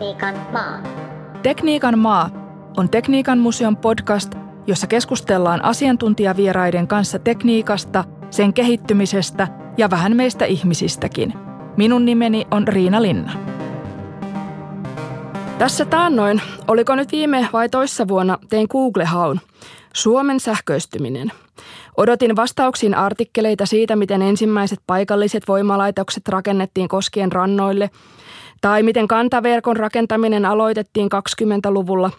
Tekniikan maa. Tekniikan maa on Tekniikan museon podcast, jossa keskustellaan asiantuntijavieraiden kanssa tekniikasta, sen kehittymisestä ja vähän meistä ihmisistäkin. Minun nimeni on Riina Linna. Tässä taannoin, oliko nyt viime vai toissa vuonna, tein Google-haun. Suomen sähköistyminen. Odotin vastauksiin artikkeleita siitä, miten ensimmäiset paikalliset voimalaitokset rakennettiin koskien rannoille, tai miten kantaverkon rakentaminen aloitettiin 20-luvulla,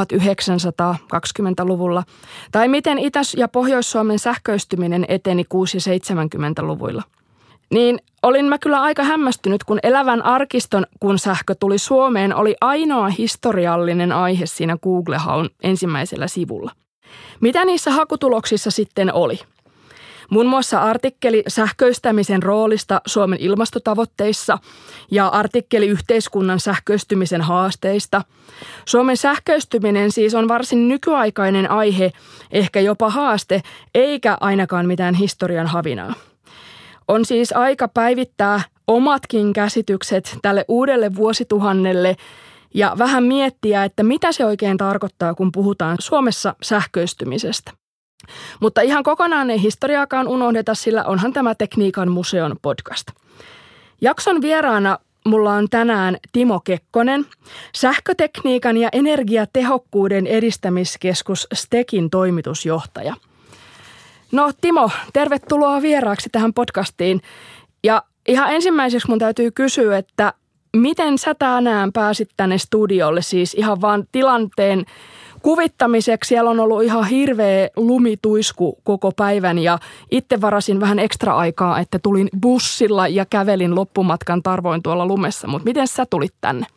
1920-luvulla, tai miten Itä- ja Pohjois-Suomen sähköistyminen eteni 6- ja 70-luvuilla. Niin olin mä kyllä aika hämmästynyt, kun elävän arkiston, kun sähkö tuli Suomeen, oli ainoa historiallinen aihe siinä Google-haun ensimmäisellä sivulla. Mitä niissä hakutuloksissa sitten oli? Muun muassa artikkeli sähköistämisen roolista Suomen ilmastotavoitteissa ja artikkeli yhteiskunnan sähköistymisen haasteista. Suomen sähköistyminen siis on varsin nykyaikainen aihe, ehkä jopa haaste, eikä ainakaan mitään historian havinaa. On siis aika päivittää omatkin käsitykset tälle uudelle vuosituhannelle ja vähän miettiä, että mitä se oikein tarkoittaa, kun puhutaan Suomessa sähköistymisestä. Mutta ihan kokonaan ei historiaakaan unohdeta, sillä onhan tämä Tekniikan museon podcast. Jakson vieraana mulla on tänään Timo Kekkonen, sähkötekniikan ja energiatehokkuuden edistämiskeskus STEKin toimitusjohtaja. No Timo, tervetuloa vieraaksi tähän podcastiin. Ja ihan ensimmäiseksi mun täytyy kysyä, että miten sä tänään pääsit tänne studiolle, siis ihan vaan tilanteen kuvittamiseksi? Siellä on ollut ihan hirveä lumituisku koko päivän ja itse varasin vähän ekstra aikaa, että tulin bussilla ja kävelin loppumatkan tarvoin tuolla lumessa. Mutta miten sä tulit tänne?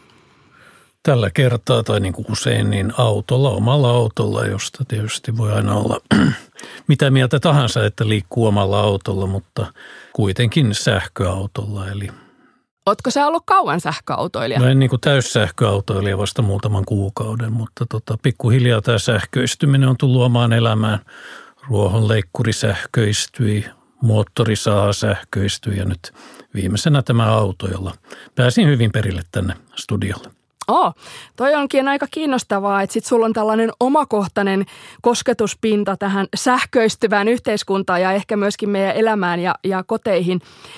Tällä kertaa tai niin kuin usein niin autolla, omalla autolla, josta tietysti voi aina olla mitä mieltä tahansa, että liikkuu omalla autolla, mutta kuitenkin sähköautolla. Eli ootko sä ollut kauan sähköautoilija? No en niin kuin täyssähköautoilija vasta muutaman kuukauden, mutta pikkuhiljaa tämä sähköistyminen on tullut omaan elämään. Ruohonleikkuri sähköistyi, moottorisaha sähköistyi ja nyt viimeisenä tämä auto, jolla pääsin hyvin perille tänne studiolle. Toi onkin aika kiinnostavaa, että sit sulla on tällainen omakohtainen kosketuspinta tähän sähköistyvään yhteiskuntaan ja ehkä myöskin meidän elämään ja koteihin.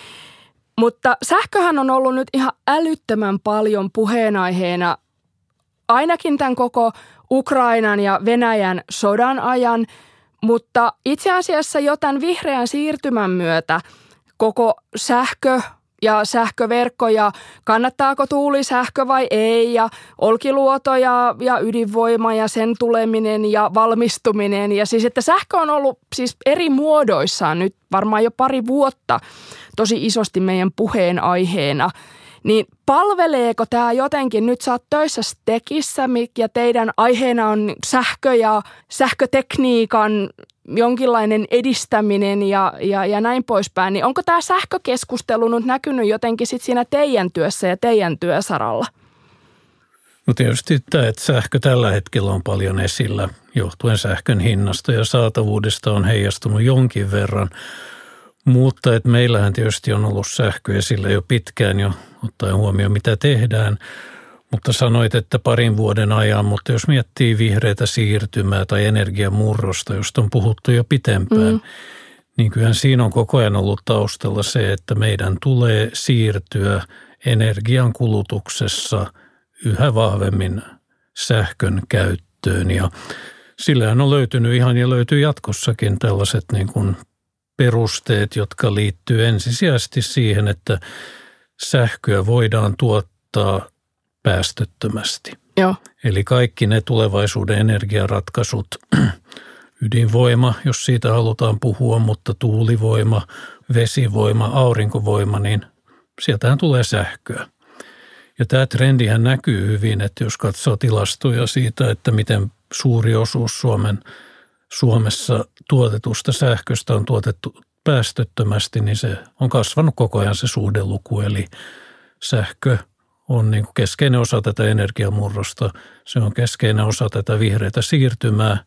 Mutta sähköhän on ollut nyt ihan älyttömän paljon puheenaiheena ainakin tämän koko Ukrainan ja Venäjän sodan ajan, mutta itse asiassa jo tämän vihreän siirtymän myötä koko sähkö ja sähköverkko ja kannattaako tuulisähkö vai ei ja Olkiluoto ja ydinvoima ja sen tuleminen ja valmistuminen ja siis että sähkö on ollut siis eri muodoissaan nyt varmaan jo pari vuotta tosi isosti meidän puheenaiheena. Niin palveleeko tämä jotenkin, nyt sä oot töissä STEKissä ja teidän aiheena on sähkö ja sähkötekniikan jonkinlainen edistäminen ja näin poispäin, niin onko tämä sähkökeskustelu nyt näkynyt jotenkin sit siinä teidän työssä ja teidän työsaralla? No tietysti tämä, että sähkö tällä hetkellä on paljon esillä johtuen sähkön hinnasta ja saatavuudesta on heijastunut jonkin verran. Mutta että meillähän tietysti on ollut sähkö esillä jo pitkään jo ottaen huomioon mitä tehdään. Mutta sanoit, että parin vuoden ajan, mutta jos miettii vihreätä siirtymää tai energiamurrosta, josta on puhuttu jo pitempään, niin kyllähän siinä on koko ajan ollut taustalla se, että meidän tulee siirtyä energian kulutuksessa yhä vahvemmin sähkön käyttöön. Ja sillähän on löytynyt ihan ja löytyy jatkossakin tällaiset niin kuin perusteet, jotka liittyy ensisijaisesti siihen, että sähköä voidaan tuottaa päästöttömästi. Joo. Eli kaikki ne tulevaisuuden energiaratkaisut, ydinvoima, jos siitä halutaan puhua, mutta tuulivoima, vesivoima, aurinkovoima, niin sieltähän tulee sähköä. Ja tämä trendihän näkyy hyvin, että jos katsoo tilastoja siitä, että miten suuri osuus Suomessa tuotetusta sähköstä on tuotettu päästöttömästi, niin se on kasvanut koko ajan se suhdeluku, eli sähkö on niin kuin keskeinen osa tätä energiamurrosta. Se on keskeinen osa tätä vihreätä siirtymää,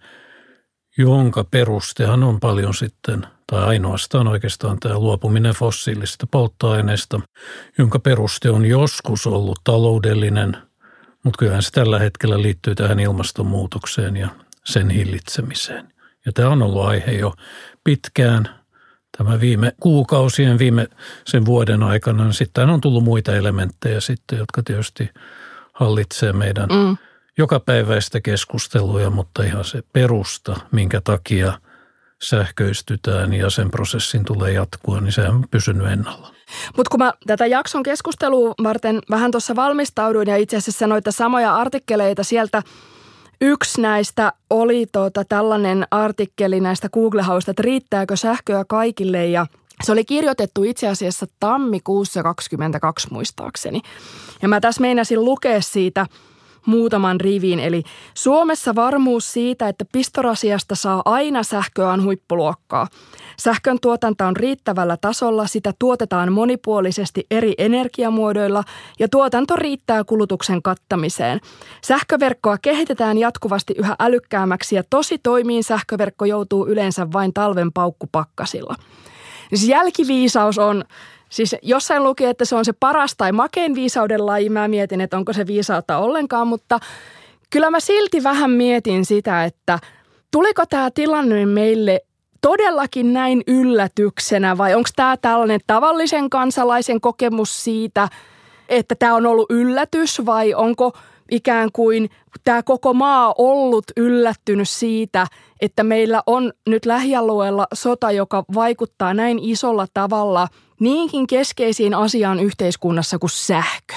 jonka perustehan on paljon sitten, tai ainoastaan oikeastaan tämä luopuminen fossiilisista polttoaineista, jonka peruste on joskus ollut taloudellinen, Mutta kyllähän se tällä hetkellä liittyy tähän ilmastonmuutokseen ja sen hillitsemiseen. Ja tämä on ollut aihe jo pitkään. Tämä viime kuukausien, sen vuoden aikana, niin sitten on tullut muita elementtejä sitten, jotka tietysti hallitsee meidän jokapäiväistä keskustelua, mutta ihan se perusta, minkä takia sähköistytään ja sen prosessin tulee jatkua, niin se on pysynyt ennalla. Mutta kun mä tätä jakson keskustelua varten vähän tuossa valmistauduin ja itse asiassa noita samoja artikkeleita sieltä, yksi näistä oli tällainen artikkeli näistä Google-hausta, että riittääkö sähköä kaikille, ja se oli kirjoitettu itse asiassa tammikuussa 2022 muistaakseni. Ja mä tässä meinasin lukea siitä muutaman rivin, eli Suomessa varmuus siitä, että pistorasiasta saa aina sähköä on huippuluokkaa. Sähkön tuotanto on riittävällä tasolla, sitä tuotetaan monipuolisesti eri energiamuodoilla ja tuotanto riittää kulutuksen kattamiseen. Sähköverkkoa kehitetään jatkuvasti yhä älykkäämmäksi ja tosi toimiin sähköverkko joutuu yleensä vain talven paukkupakkasilla. Siis jälkiviisaus on, siis jossain luki, että se on se paras tai makein viisauden laji. Mä mietin, että onko se viisautta ollenkaan, mutta kyllä mä silti vähän mietin sitä, että tuliko tämä tilanne meille todellakin näin yllätyksenä vai onko tämä tällainen tavallisen kansalaisen kokemus siitä, että tämä on ollut yllätys vai onko ikään kuin tämä koko maa ollut yllättynyt siitä, että meillä on nyt lähialueella sota, joka vaikuttaa näin isolla tavalla niinkin keskeisiin asiaan yhteiskunnassa kuin sähkö?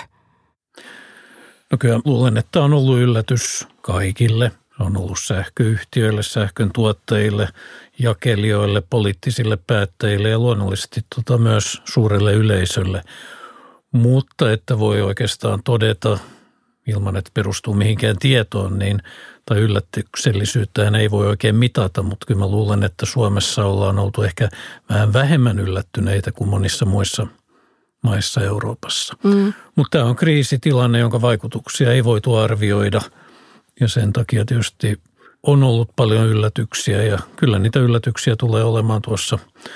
No kyllä luulen, että on ollut yllätys kaikille. On ollut sähköyhtiöille, sähkön tuottajille, jakelijoille, poliittisille päättäjille ja luonnollisesti myös suurelle yleisölle. Mutta että voi oikeastaan todeta, ilman että perustuu mihinkään tietoon, niin, tai yllätyksellisyyttään ei voi oikein mitata, mutta kyllä mä luulen, että Suomessa ollaan oltu ehkä vähän vähemmän yllättyneitä kuin monissa muissa maissa Euroopassa. Mutta tämä on kriisitilanne, jonka vaikutuksia ei voitu arvioida. Ja sen takia tietysti on ollut paljon yllätyksiä ja kyllä niitä yllätyksiä tulee olemaan tuossa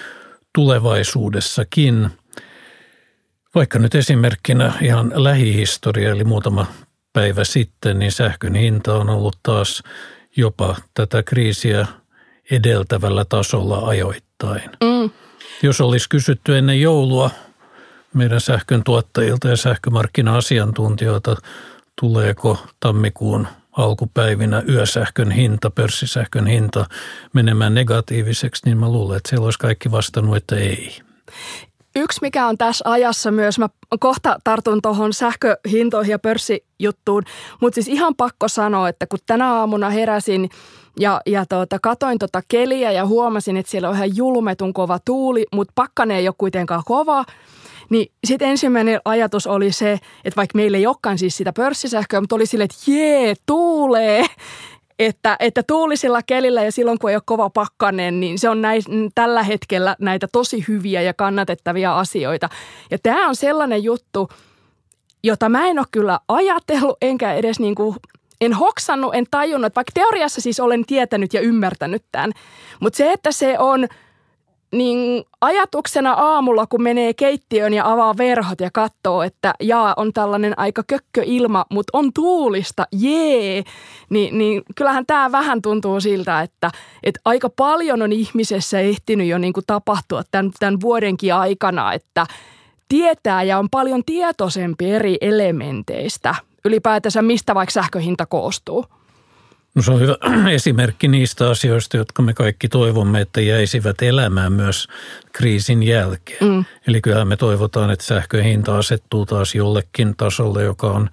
tulevaisuudessakin. Vaikka nyt esimerkkinä ihan lähihistoria, eli muutama päivä sitten, niin sähkön hinta on ollut taas jopa tätä kriisiä edeltävällä tasolla ajoittain. Jos olisi kysytty ennen joulua meidän sähkön tuottajilta ja sähkömarkkina-asiantuntijoilta, tuleeko tammikuun alkupäivinä yösähkön hinta, pörssisähkön hinta menemään negatiiviseksi, niin mä luulen, että siellä olisi kaikki vastannut, että ei. Yksi, mikä on tässä ajassa myös, mä kohta tartun tuohon sähköhintoihin ja pörssijuttuun, mutta siis ihan pakko sanoa, että kun tänä aamuna heräsin ja katoin keliä ja huomasin, että siellä on ihan julmetun kova tuuli, mutta pakkanen ei ole kuitenkaan kova, niin sitten ensimmäinen ajatus oli se, että vaikka meillä ei olekaan siis sitä pörssisähköä, mutta oli silleen, että jee, tuulee. Että tuulisilla kelillä ja silloin, kun ei ole kova pakkanen, niin se on tällä hetkellä näitä tosi hyviä ja kannatettavia asioita. Ja tämä on sellainen juttu, jota mä en ole kyllä ajatellut, enkä edes en hoksannut, en tajunnut. Vaikka teoriassa siis olen tietänyt ja ymmärtänyt tämän. Mutta se, että se on niin ajatuksena aamulla, kun menee keittiöön ja avaa verhot ja katsoo, että on tällainen aika kökköilma, mutta on tuulista, jee, niin kyllähän tämä vähän tuntuu siltä, että aika paljon on ihmisessä ehtinyt jo tapahtua tämän vuodenkin aikana, että tietää ja on paljon tietoisempi eri elementeistä ylipäätänsä, mistä vaikka sähköhinta koostuu. No se on hyvä esimerkki niistä asioista, jotka me kaikki toivomme, että jäisivät elämään myös kriisin jälkeen. Eli kyllähän me toivotaan, että sähkön hinta asettuu taas jollekin tasolle, joka on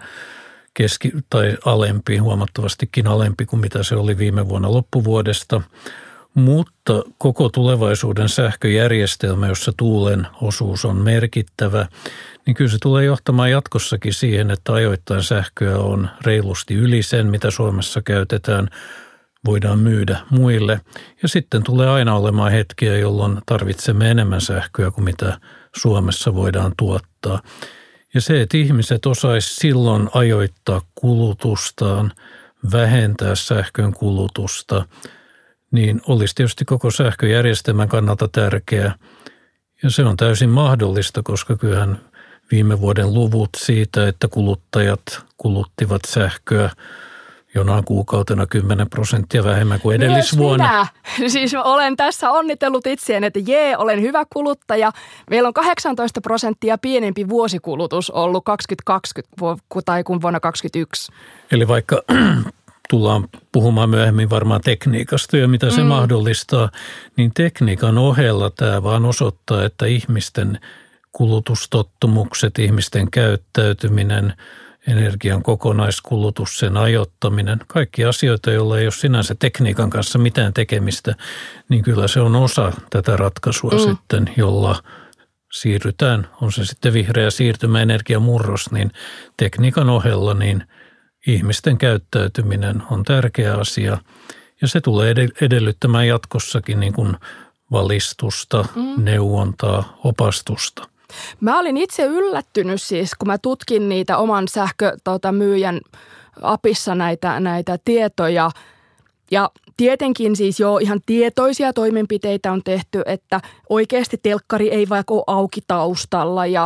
tai alempi, huomattavastikin alempi kuin mitä se oli viime vuonna loppuvuodesta. Mutta koko tulevaisuuden sähköjärjestelmä, jossa tuulen osuus on merkittävä, niin kyllä se tulee johtamaan jatkossakin siihen, että ajoittain sähköä on reilusti yli sen, mitä Suomessa käytetään, voidaan myydä muille. Ja sitten tulee aina olemaan hetkiä, jolloin tarvitsemme enemmän sähköä kuin mitä Suomessa voidaan tuottaa. Ja se, että ihmiset osaisi silloin ajoittaa kulutustaan, vähentää sähkön kulutusta, niin olisi tietysti koko sähköjärjestelmän kannalta tärkeää. Ja se on täysin mahdollista, koska kyllähän viime vuoden luvut siitä, että kuluttajat kuluttivat sähköä jonain kuukautena 10% vähemmän kuin edellisvuonna. Myös minä. Siis olen tässä onnitellut itseäni, että olen hyvä kuluttaja. Meillä on 18% pienempi vuosikulutus ollut 2020 tai kuin vuonna 2021. Eli vaikka tullaan puhumaan myöhemmin varmaan tekniikasta ja mitä se mahdollistaa, niin tekniikan ohella tämä vaan osoittaa, että ihmisten kulutustottumukset, ihmisten käyttäytyminen, energian kokonaiskulutus, sen ajoittaminen, kaikki asioita, joilla ei ole sinänsä tekniikan kanssa mitään tekemistä, niin kyllä se on osa tätä ratkaisua sitten, jolla siirrytään, on se sitten vihreä siirtymä, energiamurros, niin tekniikan ohella niin ihmisten käyttäytyminen on tärkeä asia ja se tulee edellyttämään jatkossakin niin kuin valistusta, neuvontaa, opastusta. Mä olin itse yllättynyt siis, kun mä tutkin niitä oman sähkömyyjän apissa näitä tietoja. Ja tietenkin siis ihan tietoisia toimenpiteitä on tehty, että oikeasti telkkari ei vaikka ole auki taustalla ja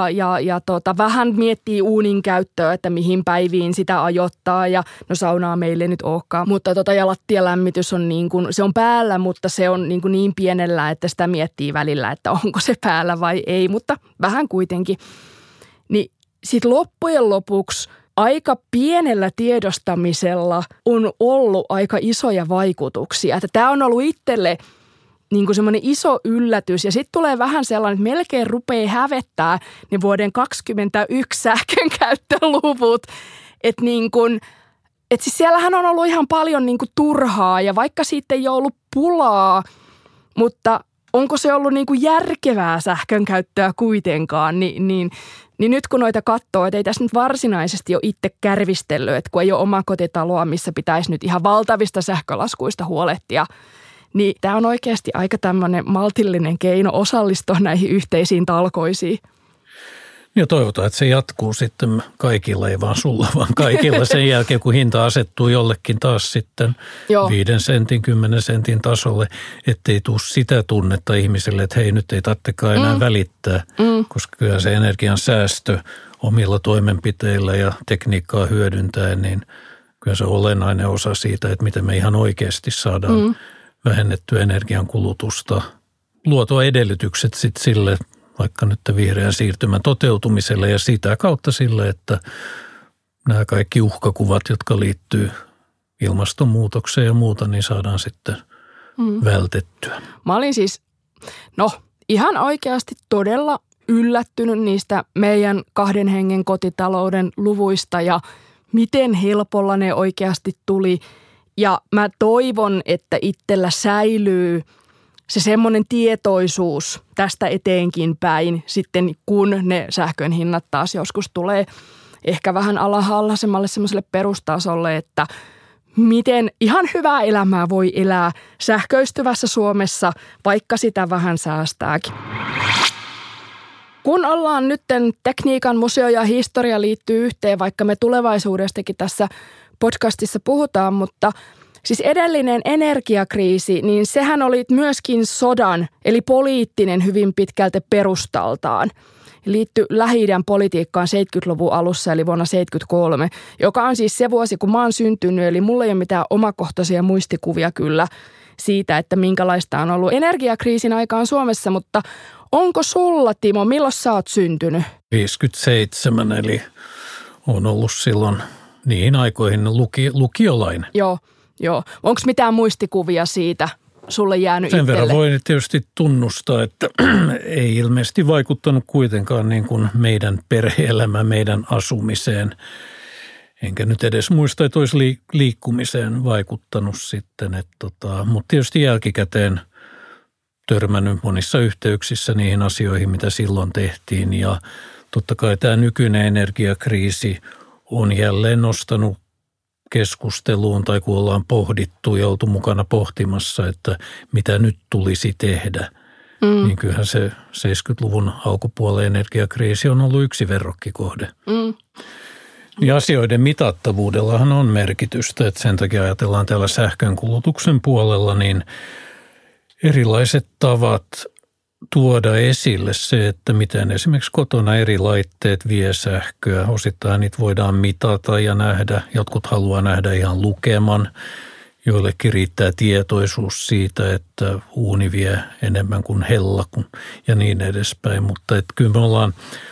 vähän miettii uunin käyttöä, että mihin päiviin sitä ajoittaa ja no saunaa meille nyt olekaan. Mutta ja lattialämmitys on se on päällä, mutta se on niin pienellä, että sitä miettii välillä, että onko se päällä vai ei, mutta vähän kuitenkin. Niin sitten loppujen lopuksi aika pienellä tiedostamisella on ollut aika isoja vaikutuksia. Että tämä on ollut itselle semmoinen iso yllätys. Ja sitten tulee vähän sellainen, että melkein rupeaa hävettää ne vuoden 2021 sähkönkäyttöluvut. Että siis siellähän on ollut ihan paljon turhaa ja vaikka siitä ei ole ollut pulaa, mutta onko se ollut järkevää sähkönkäyttöä kuitenkaan, niin nyt kun noita katsoo, että ei tässä nyt varsinaisesti ole itse kärvistellyt, että kun ei ole omakotitaloa, missä pitäisi nyt ihan valtavista sähkölaskuista huolehtia, niin tämä on oikeasti aika tämmöinen maltillinen keino osallistua näihin yhteisiin talkoisiin. Ja toivotaan, että se jatkuu sitten kaikilla, ei vaan sulla, vaan kaikilla sen jälkeen, kun hinta asettuu jollekin taas sitten 5 sentin, 10 sentin tasolle, ettei tule sitä tunnetta ihmisille, että hei, nyt ei tarvitsekaan enää välittää, koska kyllä se energian säästö omilla toimenpiteillä ja tekniikkaa hyödyntäen, niin kyllä se on olennainen osa siitä, että miten me ihan oikeasti saadaan vähennettyä energian kulutusta, luotua edellytykset sitten sille, vaikka nyt vihreän siirtymän toteutumiselle ja sitä kautta sille, että nämä kaikki uhkakuvat, jotka liittyy ilmastonmuutokseen ja muuta, niin saadaan sitten vältettyä. Mä olin siis, ihan oikeasti todella yllättynyt niistä meidän 2 hengen kotitalouden luvuista ja miten helpolla ne oikeasti tuli. Ja mä toivon, että itsellä säilyy se semmoinen tietoisuus tästä eteenkin päin sitten, kun ne sähkön hinnat taas joskus tulee ehkä vähän alhaisemmalle semmoiselle perustasolle, että miten ihan hyvää elämää voi elää sähköistyvässä Suomessa, vaikka sitä vähän säästääkin. Kun ollaan nytten tekniikan, museo ja historia liittyy yhteen, vaikka me tulevaisuudestakin tässä podcastissa puhutaan, mutta siis edellinen energiakriisi, niin sehän oli myöskin sodan, eli poliittinen hyvin pitkälti perustaltaan. Liittyi Lähi-idän politiikkaan 70-luvun alussa, eli vuonna 1973, joka on siis se vuosi, kun mä oon syntynyt, eli mulla ei ole mitään omakohtaisia muistikuvia kyllä siitä, että minkälaista on ollut energiakriisin aikaan Suomessa, mutta onko sulla, Timo, milloin sä oot syntynyt? 57, eli on ollut silloin niihin aikoihin lukiolainen. Joo. Onko mitään muistikuvia siitä sulle jäänyt Sen itselle? verran voi tietysti tunnustaa, että ei ilmeisesti vaikuttanut kuitenkaan niin kuin meidän perhe-elämään, meidän asumiseen. Enkä nyt edes muista, että olisi liikkumiseen vaikuttanut sitten. Mutta tietysti jälkikäteen törmännyt monissa yhteyksissä niihin asioihin, mitä silloin tehtiin. Ja totta kai tämä nykyinen energiakriisi on jälleen nostanut keskusteluun tai kun ollaan pohdittu ja oltu mukana pohtimassa, että mitä nyt tulisi tehdä, niin kyllähän se 70-luvun alkupuolen energiakriisi on ollut yksi verrokkikohde. Niin asioiden mitattavuudellahan on merkitystä, että sen takia ajatellaan täällä sähkönkulutuksen puolella, niin erilaiset tavat tuoda esille se, että miten esimerkiksi kotona eri laitteet vie sähköä. Osittain niitä voidaan mitata ja nähdä. Jotkut haluaa nähdä ihan lukeman. Joillekin riittää tietoisuus siitä, että uuni vie enemmän kuin hella ja niin edespäin. Mutta kyllä me ollaan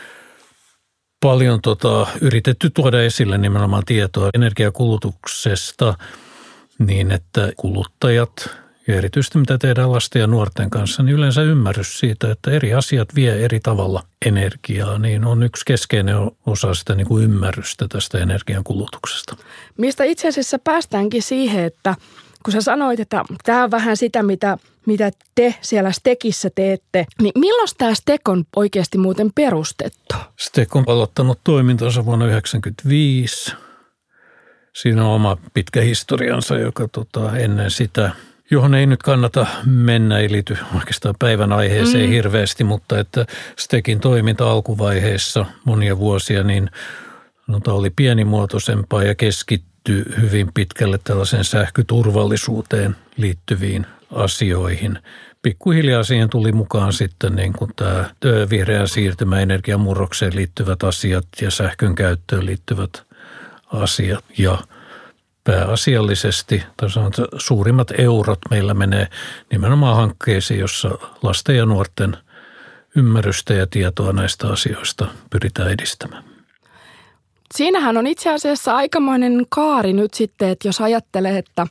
paljon yritetty tuoda esille nimenomaan tietoa energiakulutuksesta niin, että kuluttajat ja erityisesti mitä tehdään lasten ja nuorten kanssa, niin yleensä ymmärrys siitä, että eri asiat vie eri tavalla energiaa, niin on yksi keskeinen osa sitä niin kuin ymmärrystä tästä energian kulutuksesta. Mistä itse asiassa päästäänkin siihen, että kun sä sanoit, että tämä on vähän sitä, mitä te siellä STEKissä teette, niin milloin tämä STEK on oikeasti muuten perustettu? STEK on aloittanut toimintansa vuonna 1995. Siinä on oma pitkä historiansa, joka ennen sitä, johon ei nyt kannata mennä, ei liity oikeastaan päivän aiheeseen hirveästi, mutta että STEKin toiminta alkuvaiheessa monia vuosia, niin oli pienimuotoisempaa ja keskittyi hyvin pitkälle tällaiseen sähköturvallisuuteen liittyviin asioihin. Pikkuhiljaa siihen tuli mukaan sitten niin kuin tämä vihreän siirtymä energiamurrokseen liittyvät asiat ja sähkön käyttöön liittyvät asiat ja pääasiallisesti, suurimmat eurot meillä menee nimenomaan hankkeisiin, jossa lasten ja nuorten ymmärrystä ja tietoa näistä asioista pyritään edistämään. Siinähän on itse asiassa aikamoinen kaari nyt sitten, että jos ajattelee, että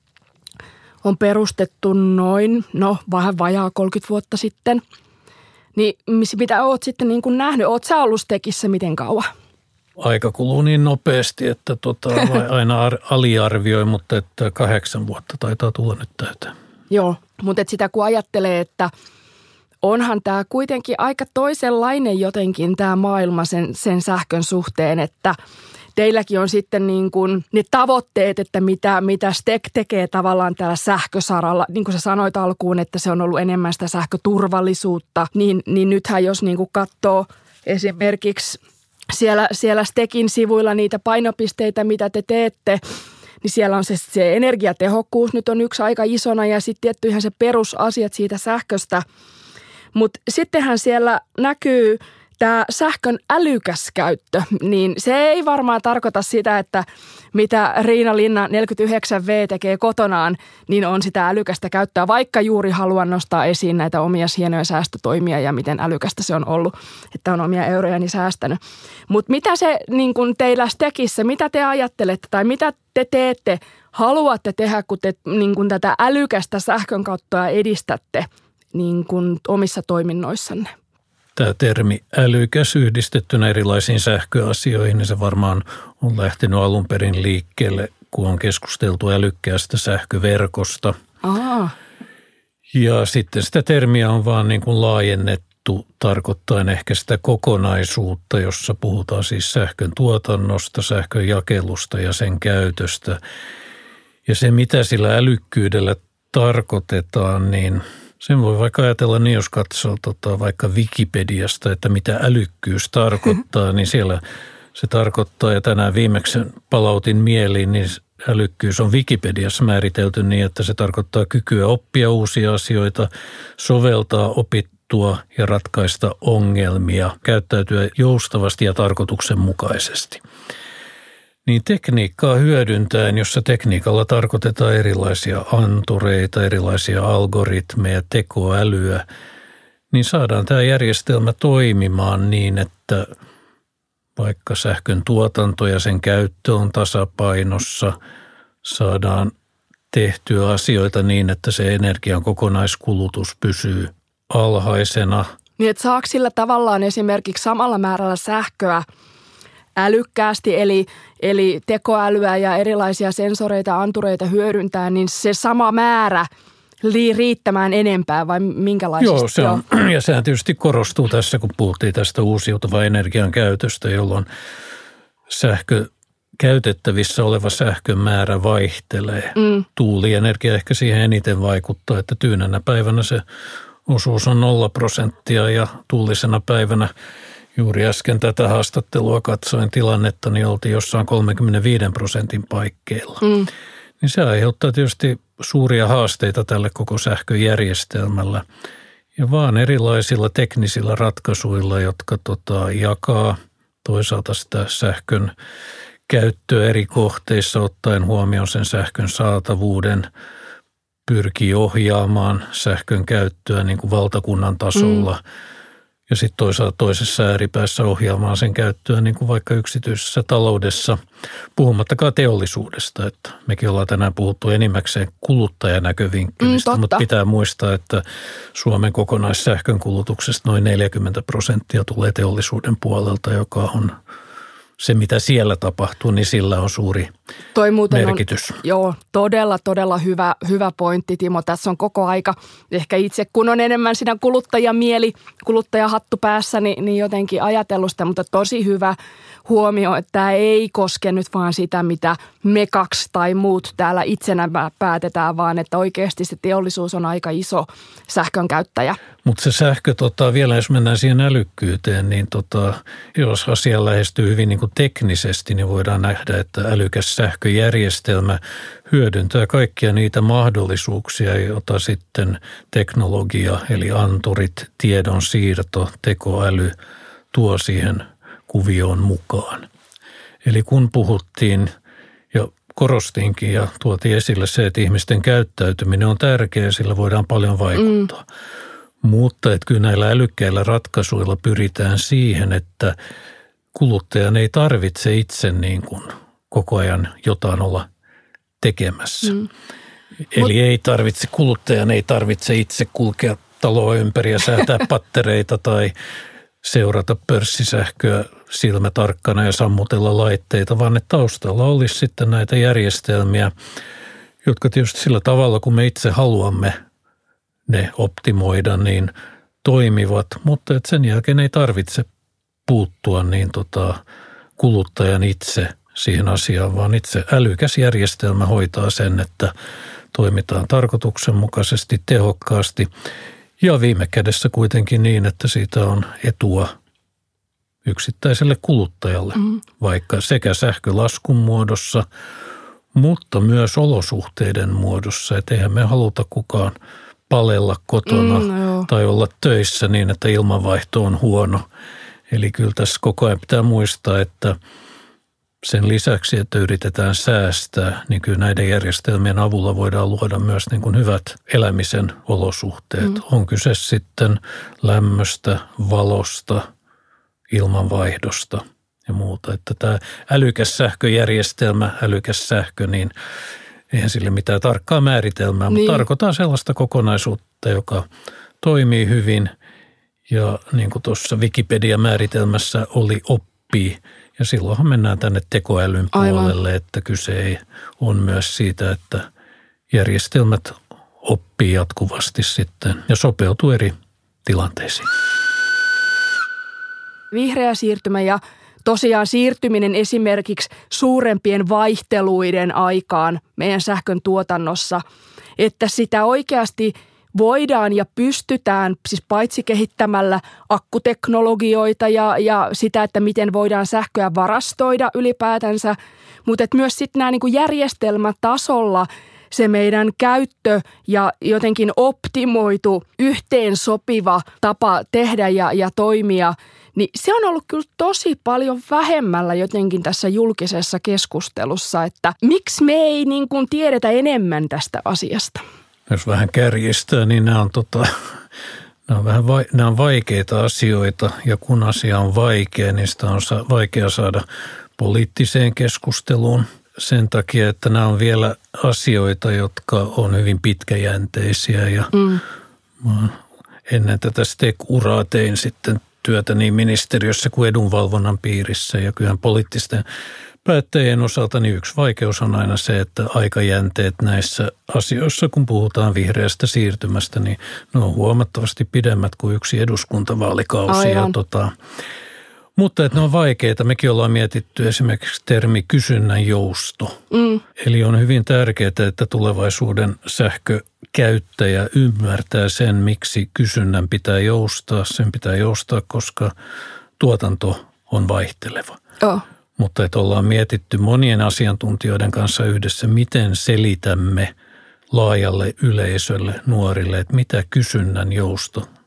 on perustettu noin, vähän vajaa 30 vuotta sitten, niin mitä oot sitten niin kuin nähnyt? Oot sä ollut STEKissä miten kauan? Aika kuluu niin nopeasti, että aina aliarvioi, mutta että 8 vuotta taitaa tulla nyt täyteen. Joo, mutta sitä kun ajattelee, että onhan tämä kuitenkin aika toisenlainen jotenkin tämä maailma sen sähkön suhteen, että teilläkin on sitten niin kuin ne tavoitteet, että mitä STEK tekee tavallaan täällä sähkösaralla. Niin kuin sä sanoit alkuun, että se on ollut enemmän sitä sähköturvallisuutta, niin nythän jos niin kuin katsoo esimerkiksi siellä STEKin sivuilla niitä painopisteitä, mitä te teette, niin siellä on se energiatehokkuus nyt on yksi aika isona ja sitten tietty ihan se perusasiat siitä sähköstä. Mutta sittenhän siellä näkyy tämä sähkön älykäs käyttö, niin se ei varmaan tarkoita sitä, että mitä Riina Linna 49V tekee kotonaan, niin on sitä älykästä käyttöä, vaikka juuri haluan nostaa esiin näitä omia hienoja säästötoimia ja miten älykästä se on ollut, että on omia eurojani säästänyt. Mutta mitä se niin kun teillä STEKissä, mitä te ajattelette tai mitä te teette, haluatte tehdä, kun te niin kun tätä älykästä sähkön kautta edistätte niin kun omissa toiminnoissanne? Tämä termi älykäs yhdistettynä erilaisiin sähköasioihin, niin se varmaan on lähtenyt alun perin liikkeelle, kun on keskusteltu älykkäästä sähköverkosta. Aha. Ja sitten sitä termiä on vaan niin kuin laajennettu tarkoittaen ehkä sitä kokonaisuutta, jossa puhutaan siis sähkön tuotannosta, sähkön jakelusta ja sen käytöstä. Ja se, mitä sillä älykkyydellä tarkoitetaan, niin sen voi vaikka ajatella niin, jos katsoo vaikka Wikipediasta, että mitä älykkyys tarkoittaa, niin siellä se tarkoittaa, ja tänään viimeksi palautin mieliin, niin älykkyys on Wikipediassa määritelty niin, että se tarkoittaa kykyä oppia uusia asioita, soveltaa opittua ja ratkaista ongelmia, käyttäytyä joustavasti ja tarkoituksenmukaisesti. Niin tekniikkaa hyödyntäen, jossa tekniikalla tarkoitetaan erilaisia antureita, erilaisia algoritmeja, tekoälyä, niin saadaan tämä järjestelmä toimimaan niin, että vaikka sähkön tuotanto ja sen käyttö on tasapainossa, saadaan tehtyä asioita niin, että se energian kokonaiskulutus pysyy alhaisena. Niin, että saako sillä tavallaan esimerkiksi samalla määrällä sähköä älykkäästi, eli tekoälyä ja erilaisia sensoreita, antureita hyödyntää, niin se sama määrä riittämään enempää vai minkälaisista? Joo, se on, ja sehän tietysti korostuu tässä, kun puhuttiin tästä uusiutuvan energian käytöstä, jolloin käytettävissä oleva sähkön määrä vaihtelee. Tuulienergia ehkä siihen eniten vaikuttaa, että tyynänä päivänä se osuus on 0% ja tuulisena päivänä juuri äsken tätä haastattelua katsoin tilannetta, niin oltiin jossain 35% paikkeilla. Niin se aiheuttaa tietysti suuria haasteita tälle koko sähköjärjestelmällä. Ja vaan erilaisilla teknisillä ratkaisuilla, jotka jakaa toisaalta sitä sähkön käyttöä eri kohteissa ottaen huomioon sen sähkön saatavuuden, pyrkii ohjaamaan sähkön käyttöä niin kuin valtakunnan tasolla ja sitten toisaalta toisessa ääripäässä ohjaamaan sen käyttöä niin kuin vaikka yksityisessä taloudessa, puhumattakaan teollisuudesta. Että mekin ollaan tänään puhuttu enimmäkseen kuluttajanäkövinkkelistä, mutta pitää muistaa, että Suomen kokonaissähkön kulutuksesta noin 40% tulee teollisuuden puolelta, joka on se, mitä siellä tapahtuu, niin sillä on suuri merkitys. Todella hyvä pointti, Timo. Tässä on koko aika, ehkä itse kun on enemmän siinä kuluttajamieli, kuluttajahattu päässä, niin jotenkin ajatellut sitä, mutta tosi hyvä huomio, että tämä ei koske nyt vaan sitä, mitä me kaksi tai muut täällä itsenä päätetään, vaan että oikeasti se teollisuus on aika iso sähkön käyttäjä. Mutta se sähkö, vielä jos mennään siihen älykkyyteen, niin jos asia lähestyy hyvin niin kuin teknisesti, niin voidaan nähdä, että älykäs sähköjärjestelmä hyödyntää kaikkia niitä mahdollisuuksia, joita sitten teknologia, eli anturit, tiedonsiirto, tekoäly tuo siihen kuvioon mukaan. Eli kun puhuttiin ja korostinkin ja tuotiin esille se, että ihmisten käyttäytyminen on tärkeää, sillä voidaan paljon vaikuttaa. Mutta että kyllä näillä älykkäillä ratkaisuilla pyritään siihen, että kuluttajan ei tarvitse itse niin kuin koko ajan jotain olla tekemässä. Eli kuluttajan ei tarvitse itse kulkea taloa ympäri ja säätää pattereita tai seurata pörssisähköä silmätarkkana ja sammutella laitteita, vaan että taustalla olisi sitten näitä järjestelmiä, jotka tietysti sillä tavalla, kun me itse haluamme ne optimoida, niin toimivat, mutta että sen jälkeen ei tarvitse puuttua niin kuluttajan itse siihen asiaan, vaan itse älykäs järjestelmä hoitaa sen, että toimitaan tarkoituksenmukaisesti, tehokkaasti ja viime kädessä kuitenkin niin, että siitä on etua yksittäiselle kuluttajalle, vaikka sekä sähkölaskun muodossa, mutta myös olosuhteiden muodossa. Että eihän me haluta kukaan palella kotona tai olla töissä niin, että ilmanvaihto on huono. Eli kyllä tässä koko ajan pitää muistaa, että sen lisäksi, että yritetään säästää, niin kyllä näiden järjestelmien avulla voidaan luoda myös niin kuin hyvät elämisen olosuhteet. On kyse sitten lämmöstä, valosta, ilmanvaihdosta ja muuta. Että tämä älykäs sähköjärjestelmä, älykäs sähkö, niin eihän sille mitään tarkkaa määritelmää, mutta tarkoittaa sellaista kokonaisuutta, joka toimii hyvin ja niin kuin tuossa Wikipedia-määritelmässä oli oppii. Ja silloinhan mennään tänne tekoälyn puolelle, että kyse ei on myös siitä, että järjestelmät oppii jatkuvasti sitten ja sopeutuu eri tilanteisiin. Vihreä siirtymä ja tosiaan siirtyminen esimerkiksi suurempien vaihteluiden aikaan meidän sähkön tuotannossa, että sitä oikeasti voidaan ja pystytään, siis paitsi kehittämällä akkuteknologioita ja sitä, että miten voidaan sähköä varastoida ylipäätänsä, mutta että myös sitten nämä niin kuin järjestelmätasolla se meidän käyttö ja jotenkin optimoitu, yhteensopiva tapa tehdä ja toimia, niin se on ollut kyllä tosi paljon vähemmällä jotenkin tässä julkisessa keskustelussa, että miksi me ei niin kuin tiedetä enemmän tästä asiasta. Jos vähän kärjistää, niin nämä on vaikeita asioita ja kun asia on vaikea, niin sitä on vaikea saada poliittiseen keskusteluun sen takia, että nämä on vielä asioita, jotka on hyvin pitkäjänteisiä ja ennen tätä STEC-uraa tein sitten työtä niin ministeriössä kuin edunvalvonnan piirissä ja kyllähän poliittisten päättäjien osalta niin yksi vaikeus on aina se, että aikajänteet näissä asioissa, kun puhutaan vihreästä siirtymästä, niin ne on huomattavasti pidemmät kuin yksi eduskuntavaalikausi. Mutta että ne on vaikeita. Mekin ollaan mietitty esimerkiksi termi kysynnän jousto. Eli on hyvin tärkeää, että tulevaisuuden sähkökäyttäjä ymmärtää sen, miksi kysynnän pitää joustaa. Sen pitää joustaa, koska tuotanto on vaihteleva. Mutta että ollaan mietitty monien asiantuntijoiden kanssa yhdessä, miten selitämme laajalle yleisölle, nuorille, että mitä kysynnän jousto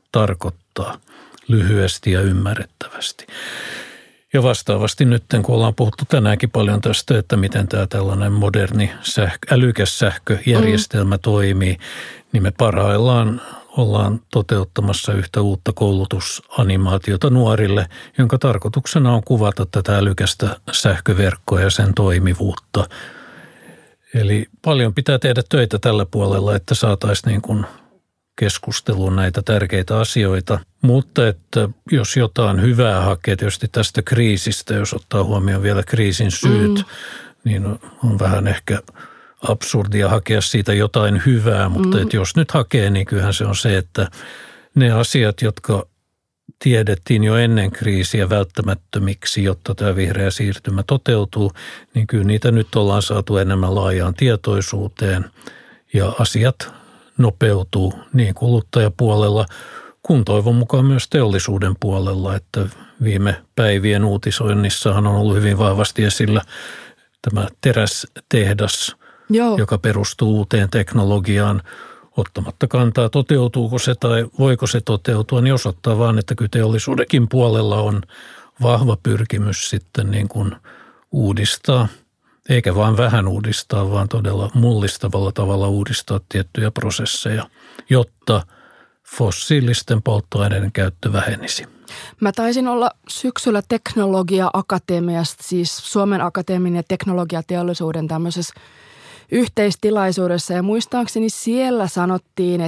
tarkoittaa lyhyesti ja ymmärrettävästi. Ja vastaavasti nyt, kun ollaan puhuttu tänäänkin paljon tästä, että miten tämä tällainen moderni älykäs sähköjärjestelmä toimii, niin me parhaillaan ollaan toteuttamassa yhtä uutta koulutusanimaatiota nuorille, jonka tarkoituksena on kuvata tätä älykästä sähköverkkoa ja sen toimivuutta. Eli paljon pitää tehdä töitä tällä puolella, että saataisiin niin kuin keskusteluun näitä tärkeitä asioita, mutta että jos jotain hyvää hakee tietysti tästä kriisistä, jos ottaa huomioon vielä kriisin syyt, niin on vähän ehkä absurdia hakea siitä jotain hyvää, mutta että jos nyt hakee, niin kyllähän se on se, että ne asiat, jotka tiedettiin jo ennen kriisiä välttämättömiksi, jotta tämä vihreä siirtymä toteutuu, niin kyllä niitä nyt ollaan saatu enemmän laajaan tietoisuuteen ja asiat nopeutuu niin kuluttajapuolella kuin toivon mukaan myös teollisuuden puolella, että viime päivien uutisoinnissahan on ollut hyvin vahvasti esillä tämä terästehdas, joka perustuu uuteen teknologiaan, ottamatta kantaa, toteutuuko se tai voiko se toteutua, niin osoittaa vaan, että kyllä teollisuudenkin puolella on vahva pyrkimys sitten niin kuin uudistaa, eikä vaan vähän uudistaa, vaan todella mullistavalla tavalla uudistaa tiettyjä prosesseja, jotta fossiilisten polttoaineiden käyttö vähenisi. Mä taisin olla syksyllä Teknologia-akatemiasta, siis Suomen Akatemian ja teknologiateollisuuden tämmöisessä yhteistilaisuudessa. Ja muistaakseni siellä sanottiin,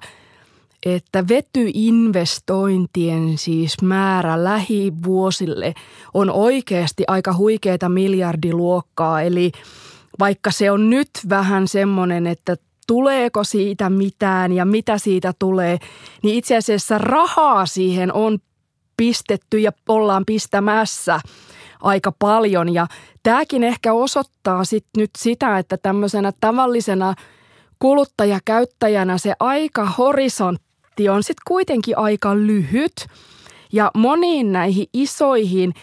että vetyinvestointien siis määrä lähivuosille on oikeasti aika huikeata miljardiluokkaa. Eli vaikka se on nyt vähän semmoinen, että tuleeko siitä mitään ja mitä siitä tulee, niin itse asiassa rahaa siihen on pistetty ja ollaan pistämässä aika paljon. Ja tämäkin ehkä osoittaa nyt sitä, että tämmöisenä tavallisena kuluttajakäyttäjänä se aikahorisontti on sitten kuitenkin aika lyhyt. Ja moniin näihin isoihin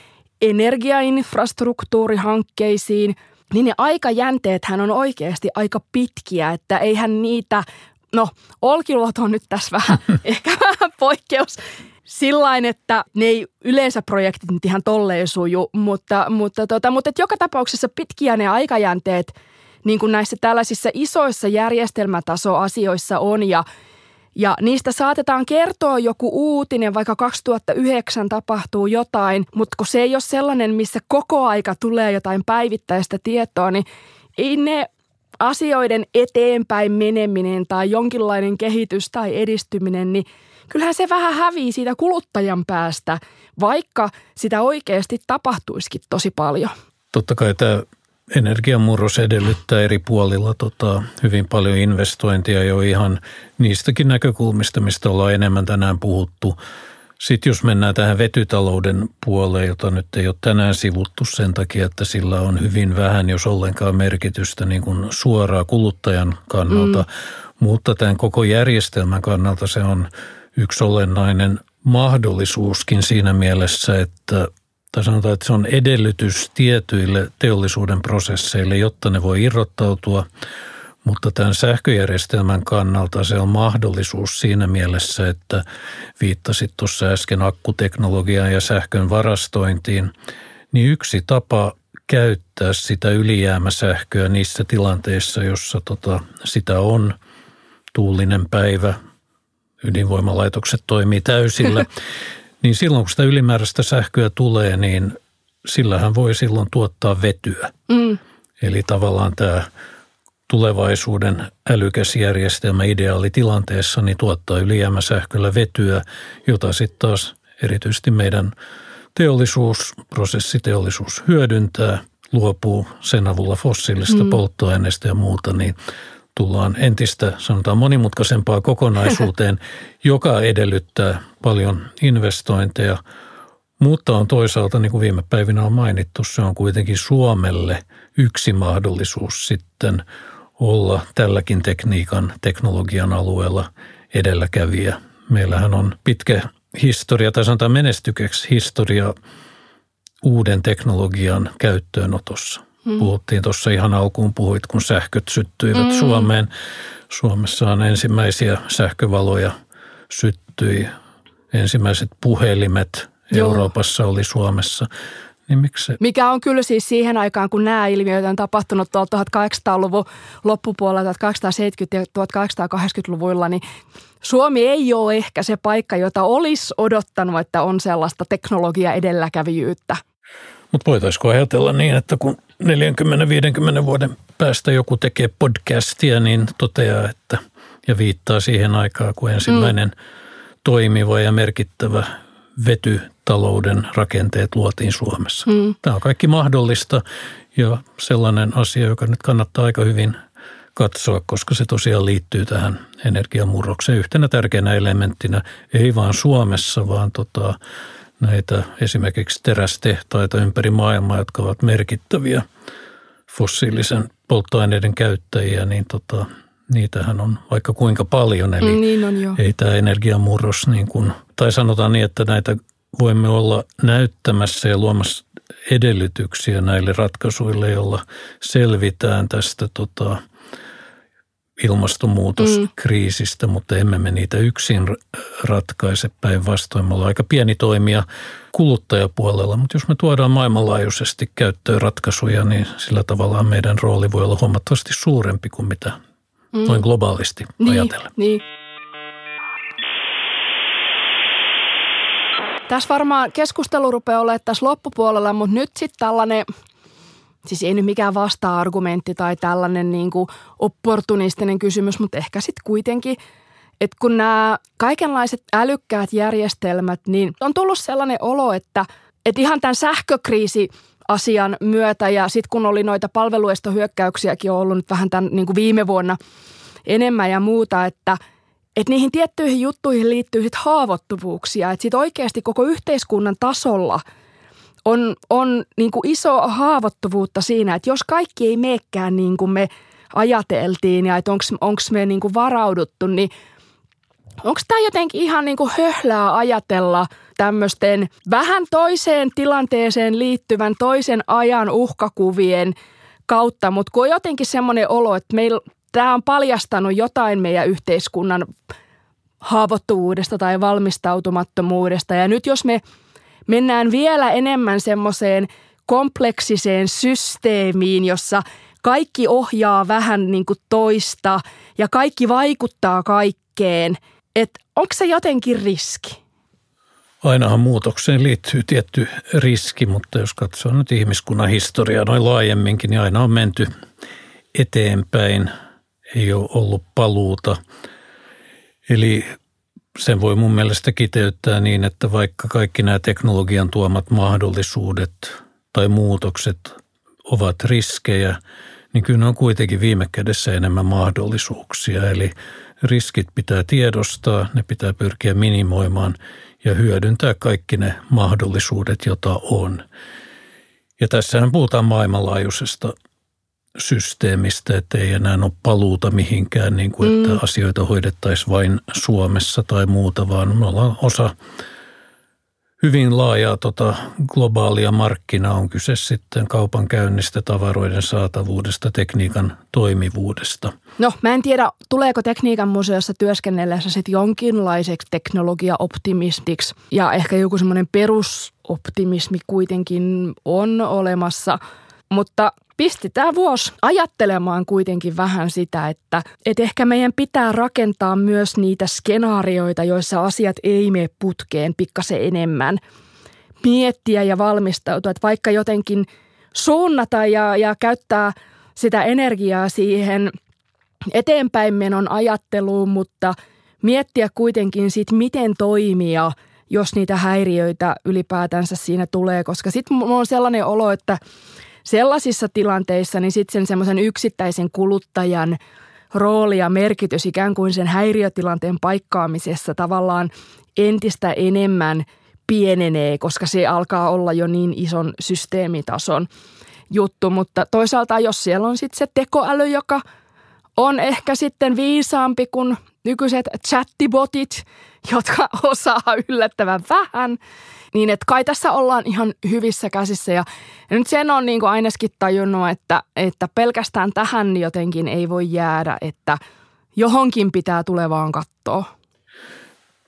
energiainfrastruktuurihankkeisiin, niin ne aikajänteethän on oikeasti aika pitkiä, että eihän niitä, Olkiluoto on nyt tässä vähän ehkä vähän poikkeus sillain, että ne ei yleensä projektit nyt ihan tolleen suju, mutta joka tapauksessa pitkiä ne aikajänteet niin kuin näissä tällaisissa isoissa järjestelmätasoasioissa on ja niistä saatetaan kertoa joku uutinen, vaikka 2009 tapahtuu jotain, mutta kun se ei ole sellainen, missä koko aika tulee jotain päivittäistä tietoa, niin ei ne asioiden eteenpäin meneminen tai jonkinlainen kehitys tai edistyminen, niin kyllähän se vähän hävii siitä kuluttajan päästä, vaikka sitä oikeasti tapahtuisikin tosi paljon. Totta kai tämä energiamurros edellyttää eri puolilla hyvin paljon investointia jo ihan niistäkin näkökulmista, mistä ollaan enemmän tänään puhuttu. Sitten jos mennään tähän vetytalouden puoleen, jota nyt ei ole tänään sivuttu sen takia, että sillä on hyvin vähän, jos ollenkaan merkitystä niin kuin suoraan kuluttajan kannalta, mutta tämän koko järjestelmän kannalta se on yksi olennainen mahdollisuuskin siinä mielessä, tai sanotaan, että se on edellytys tietyille teollisuuden prosesseille, jotta ne voi irrottautua, mutta tämän sähköjärjestelmän kannalta se on mahdollisuus siinä mielessä, että viittasit tuossa äsken akkuteknologiaan ja sähkön varastointiin, niin yksi tapa käyttää sitä ylijäämäsähköä niissä tilanteissa, jossa sitä on, tuulinen päivä, ydinvoimalaitokset toimii täysillä, niin silloin kun sitä ylimääräistä sähköä tulee, niin sillähän voi silloin tuottaa vetyä. Eli tavallaan tämä tulevaisuuden älykäs järjestelmä ideaalitilanteessa niin tuottaa ylijäämäsähköllä vetyä, jota sitten taas erityisesti meidän prosessiteollisuus hyödyntää, luopuu sen avulla fossiilista polttoaineista ja muuta, niin tullaan entistä, sanotaan monimutkaisempaa kokonaisuuteen, joka edellyttää paljon investointeja, mutta on toisaalta, niin kuin viime päivinä on mainittu, se on kuitenkin Suomelle yksi mahdollisuus sitten olla tälläkin teknologian alueella edelläkävijä. Meillähän on pitkä historia, tai sanotaan menestykäksi historia uuden teknologian käyttöönotossa. Puhuttiin tuossa ihan alkuun, puhuit, kun sähköt syttyivät Suomeen. Suomessa on ensimmäisiä sähkövaloja syttyi ensimmäiset puhelimet Euroopassa oli Suomessa. Niin miksi? Mikä on kyllä siis siihen aikaan, kun nämä ilmiöt on tapahtunut tuolla 1800-luvun loppupuolella, 1870- ja 1880-luvuilla, niin Suomi ei ole ehkä se paikka, jota olisi odottanut, että on sellaista teknologia-edelläkävijyyttä. Mutta voitaisiko ajatella niin, että kun 40-50 vuoden päästä joku tekee podcastia, niin toteaa, että ja viittaa siihen aikaan, kun ensimmäinen toimiva ja merkittävä vetytalouden rakenteet luotiin Suomessa. Tämä on kaikki mahdollista ja sellainen asia, joka nyt kannattaa aika hyvin katsoa, koska se tosiaan liittyy tähän energiamurrokseen yhtenä tärkeänä elementtinä, ei vaan Suomessa, vaan näitä esimerkiksi terästehtaita ympäri maailmaa, jotka ovat merkittäviä fossiilisen polttoaineiden käyttäjiä, niin niitähän on vaikka kuinka paljon. Eli niin on jo. Ei tämä energiamurros, niin kuin, tai sanotaan niin, että näitä voimme olla näyttämässä ja luomassa edellytyksiä näille ratkaisuille, joilla selvitään tästä ilmastonmuutoskriisistä, mutta emme me niitä yksin ratkaise, päinvastoin. Me ollaan aika pieni toimija kuluttajapuolella, mutta jos me tuodaan maailmanlaajuisesti käyttöön ratkaisuja, niin sillä tavalla meidän rooli voi olla huomattavasti suurempi kuin mitä noin globaalisti ajatellen. Niin. Tässä varmaan keskustelu rupeaa olemaan tässä loppupuolella, mutta nyt sitten tällainen, siis ei nyt mikään vasta-argumentti tai tällainen niin kuin opportunistinen kysymys, mutta ehkä sitten kuitenkin, että kun nämä kaikenlaiset älykkäät järjestelmät, niin on tullut sellainen olo, että ihan tämän sähkökriisi-asian myötä ja sitten kun oli noita palveluestohyökkäyksiäkin on ollut nyt vähän tämän niin kuin viime vuonna enemmän ja muuta, että niihin tiettyihin juttuihin liittyy sit haavoittuvuuksia, että sit oikeasti koko yhteiskunnan tasolla on niin kuin iso haavoittuvuutta siinä, että jos kaikki ei meekään niin kuin me ajateltiin ja että onko me niin kuin varauduttu, niin onko tämä jotenkin ihan niin kuin höhlää ajatella tämmöisten vähän toiseen tilanteeseen liittyvän toisen ajan uhkakuvien kautta, mutta kun on jotenkin semmoinen olo, että tämä on paljastanut jotain meidän yhteiskunnan haavoittuvuudesta tai valmistautumattomuudesta. Ja nyt jos me mennään vielä enemmän semmoiseen kompleksiseen systeemiin, jossa kaikki ohjaa vähän niin kuin toista ja kaikki vaikuttaa kaikkeen, että onko se jotenkin riski? Ainahan muutokseen liittyy tietty riski, mutta jos katsoo nyt ihmiskunnan historiaa noin laajemminkin, niin aina on menty eteenpäin. Ei ole ollut paluuta. Eli sen voi mun mielestä kiteyttää niin, että vaikka kaikki nämä teknologian tuomat mahdollisuudet tai muutokset ovat riskejä, niin kyllä ne on kuitenkin viime kädessä enemmän mahdollisuuksia. Eli riskit pitää tiedostaa, ne pitää pyrkiä minimoimaan ja hyödyntää kaikki ne mahdollisuudet, joita on. Ja tässähän puhutaan maailmanlaajuisesta systeemistä, että ei enää ole paluuta mihinkään, niin kuin että asioita hoidettaisiin vain Suomessa tai muuta, vaan me ollaan osa hyvin laajaa globaalia markkinaa, on kyse sitten kaupankäynnistä, tavaroiden saatavuudesta, tekniikan toimivuudesta. No, mä en tiedä, tuleeko tekniikan museossa työskennellessä sitten jonkinlaiseksi teknologia-optimistiksi ja ehkä joku semmoinen perusoptimismi kuitenkin on olemassa, mutta pistetään vuosi ajattelemaan kuitenkin vähän sitä, että ehkä meidän pitää rakentaa myös niitä skenaarioita, joissa asiat ei mene putkeen pikkasen enemmän. Miettiä ja valmistautua, että vaikka jotenkin suunnata ja käyttää sitä energiaa siihen eteenpäin menon ajatteluun, mutta miettiä kuitenkin sit, miten toimia, jos niitä häiriöitä ylipäätänsä siinä tulee, koska sitten mulla on sellainen olo, että sellaisissa tilanteissa niin sitten sen semmoisen yksittäisen kuluttajan rooli ja merkitys ikään kuin sen häiriötilanteen paikkaamisessa tavallaan entistä enemmän pienenee, koska se alkaa olla jo niin ison systeemitason juttu. Mutta toisaalta jos siellä on sitten se tekoäly, joka on ehkä sitten viisaampi kuin nykyiset chattibotit, jotka osaa yllättävän vähän, niin että kai tässä ollaan ihan hyvissä käsissä. Ja nyt sen on niin kuin ainakin tajunnut, että pelkästään tähän jotenkin ei voi jäädä, että johonkin pitää tulevaan katsoa.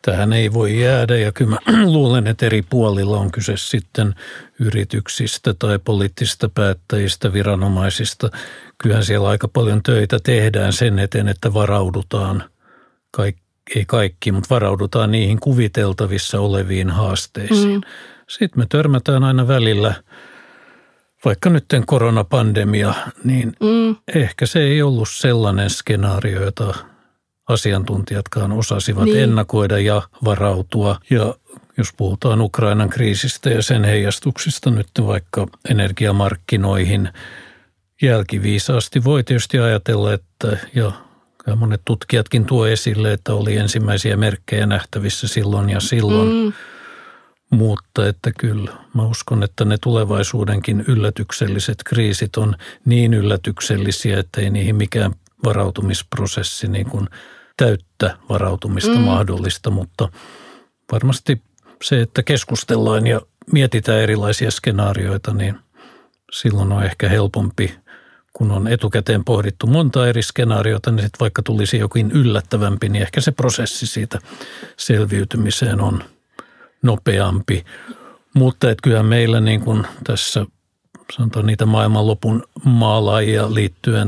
tähän ei voi jäädä ja kyllä mä luulen, että eri puolilla on kyse sitten yrityksistä tai poliittisista päättäjistä, viranomaisista. Kyllähän siellä aika paljon töitä tehdään sen eteen, että varaudutaan, ei kaikki, mutta varaudutaan niihin kuviteltavissa oleviin haasteisiin. Sitten me törmätään aina välillä, vaikka nyt koronapandemia, niin ehkä se ei ollut sellainen skenaario, jota asiantuntijatkaan osasivat ennakoida ja varautua. Ja jos puhutaan Ukrainan kriisistä ja sen heijastuksista nyt vaikka energiamarkkinoihin, jälkiviisaasti voi tietysti ajatella, että ja monet tutkijatkin tuo esille, että oli ensimmäisiä merkkejä nähtävissä silloin ja silloin. Mutta että kyllä mä uskon, että ne tulevaisuudenkin yllätykselliset kriisit on niin yllätyksellisiä, että ei niihin mikään varautumisprosessi niin kuin täyttä varautumista mahdollista, mutta varmasti se, että keskustellaan ja mietitään erilaisia skenaarioita, niin silloin on ehkä helpompi, kun on etukäteen pohdittu monta eri skenaariota, niin sitten vaikka tulisi jokin yllättävämpi, niin ehkä se prosessi siitä selviytymiseen on nopeampi. Mutta että kyllähän meillä niin kuin tässä sanotaan niitä maailmanlopun maalaajia liittyen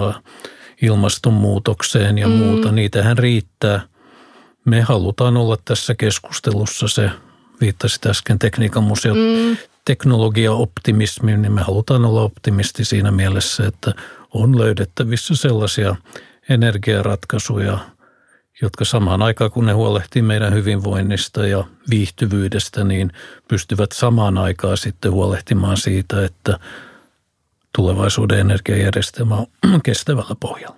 ilmastonmuutokseen ja muuta, niitähän riittää. Me halutaan olla tässä keskustelussa se, viittasit äsken Tekniikan museon teknologiaoptimismi, niin me halutaan olla optimisti siinä mielessä, että on löydettävissä sellaisia energiaratkaisuja, jotka samaan aikaan kun ne huolehtii meidän hyvinvoinnista ja viihtyvyydestä, niin pystyvät samaan aikaan sitten huolehtimaan siitä, että tulevaisuuden energiajärjestelmä on kestävällä pohjalla.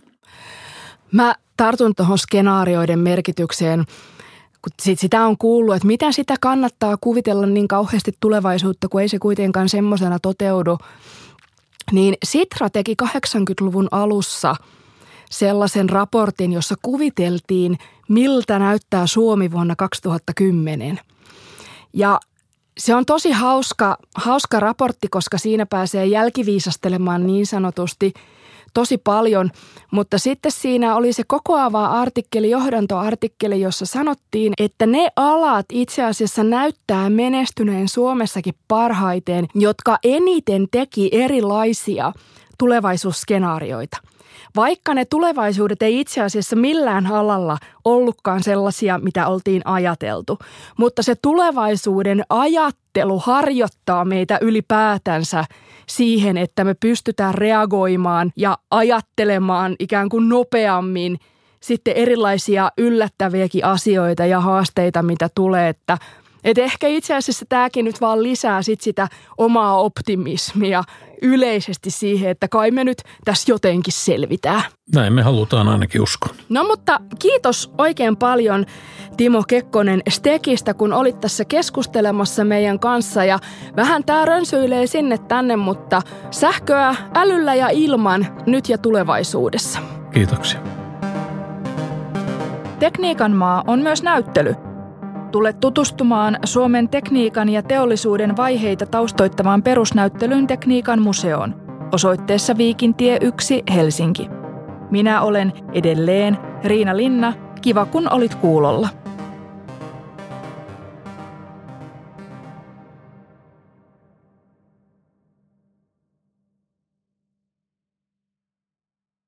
Mä tartun tuohon skenaarioiden merkitykseen, kun sitä on kuullut, että miten sitä kannattaa kuvitella niin kauheasti tulevaisuutta, kun ei se kuitenkaan semmoisena toteudu. Niin Sitra teki 80-luvun alussa sellaisen raportin, jossa kuviteltiin, miltä näyttää Suomi vuonna 2010. Ja se on tosi hauska raportti, koska siinä pääsee jälkiviisastelemaan niin sanotusti tosi paljon, mutta sitten siinä oli se kokoava artikkeli, johdantoartikkeli, jossa sanottiin, että ne alat itse asiassa näyttää menestyneen Suomessakin parhaiten, jotka eniten teki erilaisia tulevaisuusskenaarioita. Vaikka ne tulevaisuudet ei itse asiassa millään alalla ollutkaan sellaisia, mitä oltiin ajateltu. Mutta se tulevaisuuden ajattelu harjoittaa meitä ylipäätänsä siihen, että me pystytään reagoimaan ja ajattelemaan ikään kuin nopeammin sitten erilaisia yllättäviäkin asioita ja haasteita, mitä tulee, että ehkä itse asiassa tämäkin nyt vaan lisää sitä omaa optimismia yleisesti siihen, että kai me nyt tässä jotenkin selvitään. Näin me halutaan ainakin uskoa. No mutta kiitos oikein paljon Timo Kekkonen STEKistä, kun olit tässä keskustelemassa meidän kanssa ja vähän tää rönsyilee sinne tänne, mutta sähköä älyllä ja ilman nyt ja tulevaisuudessa. Kiitoksia. Tekniikan maa on myös näyttely. Tule tutustumaan Suomen tekniikan ja teollisuuden vaiheita taustoittavaan perusnäyttelyyn Tekniikan museoon osoitteessa Viikintie 1 Helsinki. Minä olen edelleen Riina Linna. Kiva kun olit kuulolla.